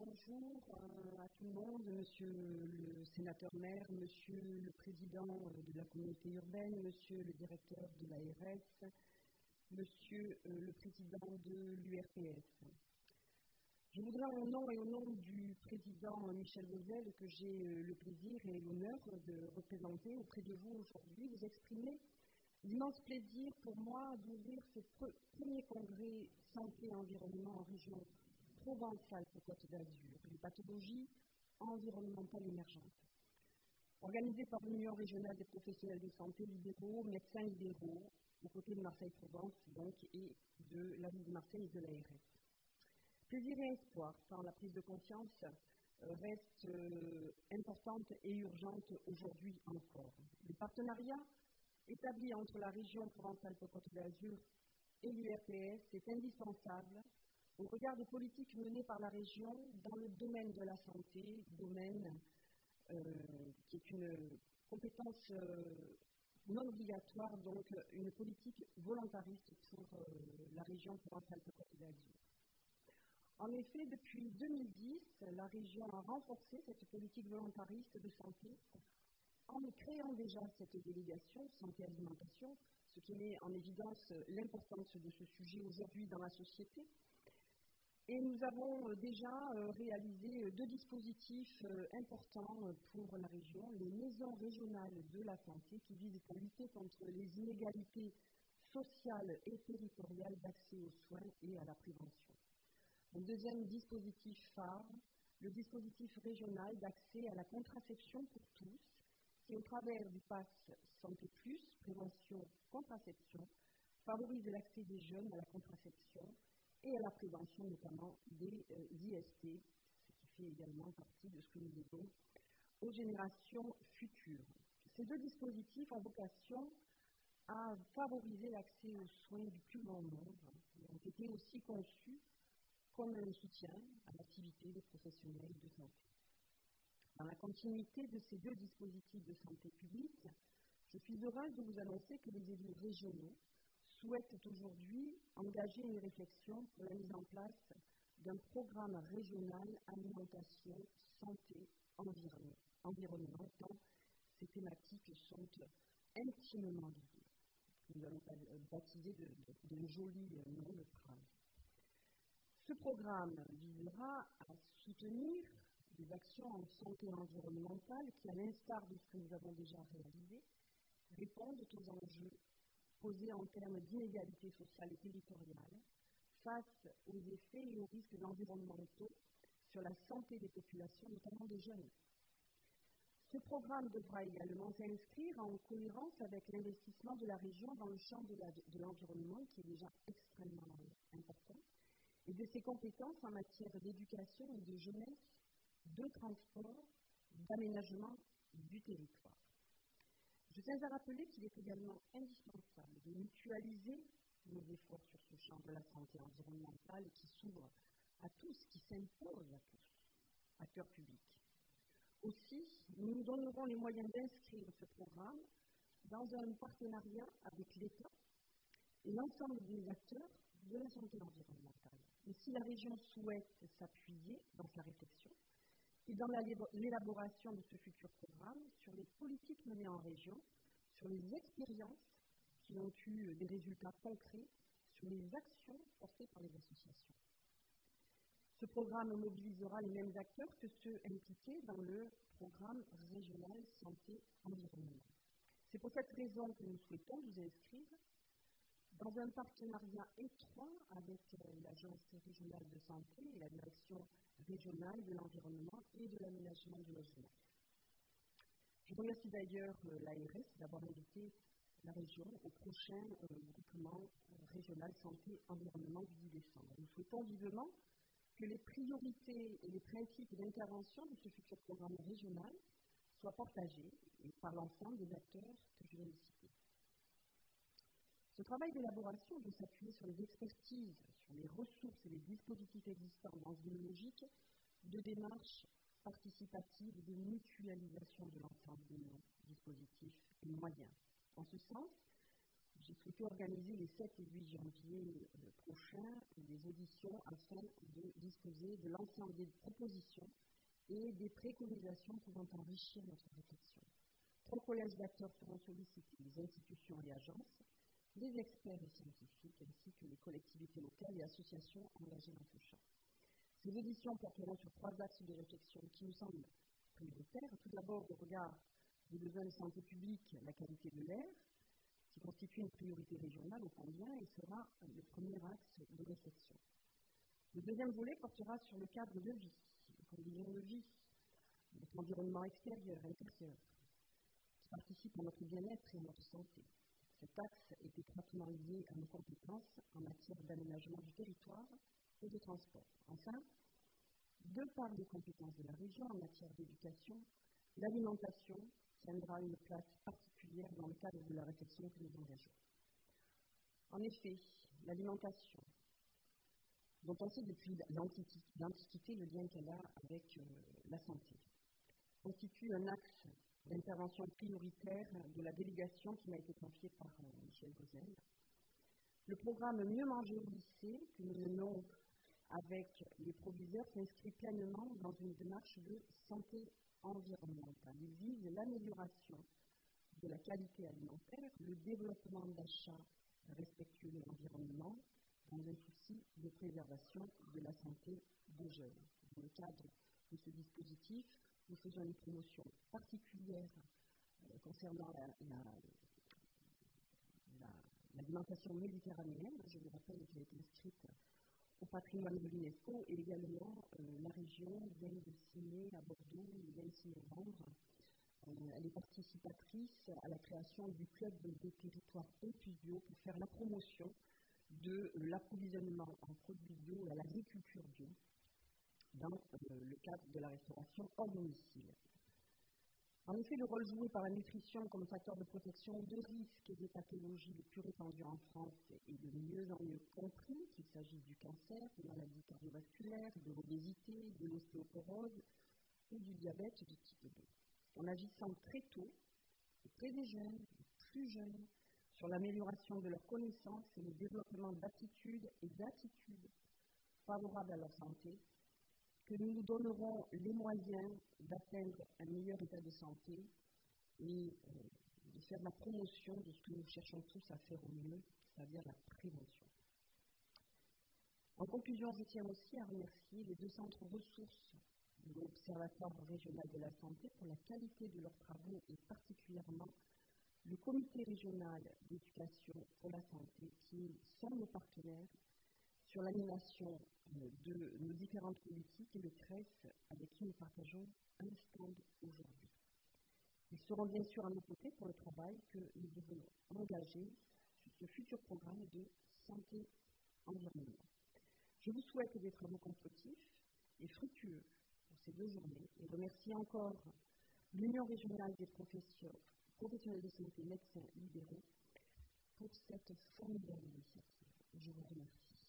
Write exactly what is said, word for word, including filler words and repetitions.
bonjour euh, à tout le monde, monsieur le sénateur maire, monsieur le président de la communauté urbaine, monsieur le directeur de l'A R S, monsieur euh, le président de l'U R P S. Je voudrais au nom et au nom du président Michel Vauzel, que j'ai euh, le plaisir et l'honneur de représenter auprès de vous aujourd'hui, vous exprimer l'immense plaisir pour moi d'ouvrir ce pre- premier congrès santé et environnement en région Provence-Alpes-Côte d'Azur, les pathologies environnementales émergentes. Organisé par l'Union régionale des professionnels de santé libéraux, médecins libéraux, aux côtés de Marseille-Provence donc, et de la ville de Marseille et de l'A R S. Plaisir et espoir, tant la prise de conscience euh, reste euh, importante et urgente aujourd'hui encore. Le partenariat établi entre la région Provence-Alpes-Côte d'Azur et l'U R P S est indispensable au regard des politiques menées par la région dans le domaine de la santé, domaine euh, qui est une compétence euh, non obligatoire, donc une politique volontariste pour euh, la région Provence-Alpes-Côte d'Azur. En effet, depuis deux mille dix, la région a renforcé cette politique volontariste de santé en créant déjà cette délégation santé-alimentation, ce qui met en évidence l'importance de ce sujet aujourd'hui dans la société. Et nous avons déjà réalisé deux dispositifs importants pour la région, les maisons régionales de la santé qui visent à lutter contre les inégalités sociales et territoriales d'accès aux soins et à la prévention. Un deuxième dispositif phare, le dispositif régional d'accès à la contraception pour tous, qui au travers du pass Santé Plus, prévention, contraception, favorise l'accès des jeunes à la contraception et à la prévention notamment des euh, I S T, ce qui fait également partie de ce que nous devons aux générations futures. Ces deux dispositifs ont vocation à favoriser l'accès aux soins du plus grand nombre et ont été aussi conçus comme un soutien à l'activité des professionnels de santé. Dans la continuité de ces deux dispositifs de santé publique, je suis heureuse de vous annoncer que les élus régionaux souhaitent aujourd'hui engager une réflexion pour la mise en place d'un programme régional alimentation, santé, environnement, environnement tant ces thématiques sont intimement liées. Nous allons baptiser de, de, de jolis noms le P R A M. Ce programme visera à soutenir des actions en santé environnementale qui, à l'instar de ce que nous avons déjà réalisé, répondent aux enjeux posés en termes d'inégalité sociale et territoriale face aux effets et aux risques environnementaux sur la santé des populations, notamment des jeunes. Ce programme devra également s'inscrire en cohérence avec l'investissement de la région dans le champ de, la, de l'environnement, qui est déjà extrêmement important, et de ses compétences en matière d'éducation et de jeunesse, de transport, d'aménagement du territoire. Je tiens à rappeler qu'il est également indispensable de mutualiser nos efforts sur ce champ de la santé environnementale qui s'ouvre à tous, qui s'impose à tous, acteurs publics. Aussi, nous nous donnerons les moyens d'inscrire ce programme dans un partenariat avec l'État et l'ensemble des acteurs de la santé environnementale. Et si la région souhaite s'appuyer dans sa réflexion et dans la, l'élaboration de ce futur programme sur les politiques menées en région, sur les expériences qui ont eu des résultats concrets, sur les actions portées par les associations. Ce programme mobilisera les mêmes acteurs que ceux impliqués dans le programme régional santé-environnement. C'est pour cette raison que nous souhaitons vous inscrire dans un partenariat étroit avec l'Agence régionale de santé et la direction régionale de l'environnement et de l'aménagement du logement. Je remercie d'ailleurs l'A R S d'avoir invité la région au prochain euh, groupement euh, régional santé-environnement du dix décembre. Nous souhaitons vivement que les priorités et les principes d'intervention de ce futur programme régional soient partagés par l'ensemble des acteurs que je viens de citer. Ce travail d'élaboration doit s'appuyer sur les expertises, sur les ressources et les dispositifs existants dans une logique de démarche participative et de mutualisation de l'ensemble de nos dispositifs et moyens. En ce sens, j'ai souhaité organiser les sept et huit janvier prochains des auditions afin de disposer de l'ensemble des propositions et des préconisations pouvant enrichir notre réflexion. Trois collèges d'acteurs seront sollicités, les institutions et agences, les experts et scientifiques, ainsi que les collectivités locales et associations engagées dans ce champ. Ces auditions porteront sur trois axes de réflexion qui nous semblent prioritaires. Tout d'abord, au regard des besoins de santé publique, la qualité de l'air, qui constitue une priorité régionale au combien et sera le premier axe de réflexion. Le deuxième volet portera sur le cadre de vie, les conditions de vie, notre environnement extérieur et intérieur, qui participe à notre bien-être et à notre santé. Cet axe est étroitement lié à nos compétences en matière d'aménagement du territoire et de transport. Enfin, de par les compétences de la région en matière d'éducation, l'alimentation tiendra une place particulière dans le cadre de la réflexion que nous engageons. En effet, l'alimentation, dont on sait depuis l'Antiquité le lien qu'elle a avec euh, la santé, constitue un axe d'intervention prioritaire de la délégation qui m'a été confiée par euh, Michel Gozel. Le programme Mieux manger au lycée, que nous menons avec les proviseurs, s'inscrit pleinement dans une démarche de santé environnementale. Il vise l'amélioration de la qualité alimentaire, le développement d'achats respectueux de l'environnement, dans un souci de préservation de la santé des jeunes. Dans le cadre de ce dispositif, nous faisons une promotion particulière euh, concernant la, la, la, l'alimentation méditerranéenne. Je vous rappelle qu'elle est inscrite au patrimoine de l'UNESCO et également euh, la région vient de signer à Bordeaux le vingt-six novembre. Euh, elle est participatrice à la création du club des territoires Opus Bio pour faire la promotion de euh, l'approvisionnement en produits bio et à l'agriculture bio dans euh, le cadre de la restauration hors domicile. En effet, le rôle joué par la nutrition comme facteur de protection de risques et des pathologies les plus répandues en France est de mieux en mieux compris, qu'il s'agisse du cancer, des maladies cardiovasculaires, de l'obésité, de l'ostéoporose ou du diabète de type deux. En agissant très tôt, auprès des jeunes, des plus jeunes, sur l'amélioration de leurs connaissances et le développement d'attitudes et d'attitudes favorables à leur santé, que nous nous donnerons les moyens d'atteindre un meilleur état de santé et euh, de faire la promotion de ce que nous cherchons tous à faire au mieux, c'est-à-dire la prévention. En conclusion, je tiens aussi à remercier les deux centres ressources de l'Observatoire régional de la santé pour la qualité de leurs travaux et particulièrement le comité régional d'éducation pour la santé qui sont nos partenaires sur l'animation de nos différentes politiques et le C R E S avec qui nous partageons un stand aujourd'hui. Ils seront bien sûr à nos côtés pour le travail que nous devons engager sur ce futur programme de santé environnement. Je vous souhaite des travaux constructifs et fructueux pour ces deux journées et remercie encore l'Union régionale des professeurs, professionnels de santé, médecins libéraux pour cette formidable initiative. Je vous remercie.